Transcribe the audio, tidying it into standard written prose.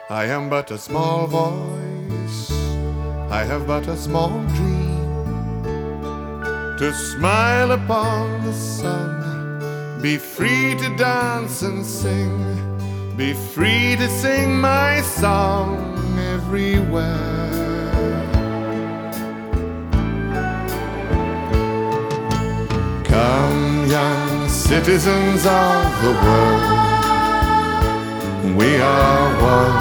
I am but a small voice, I have but a small dream, to smile upon the sun, be free to dance and sing, be free to sing my song everywhere. Come, young citizens of the world, we are one.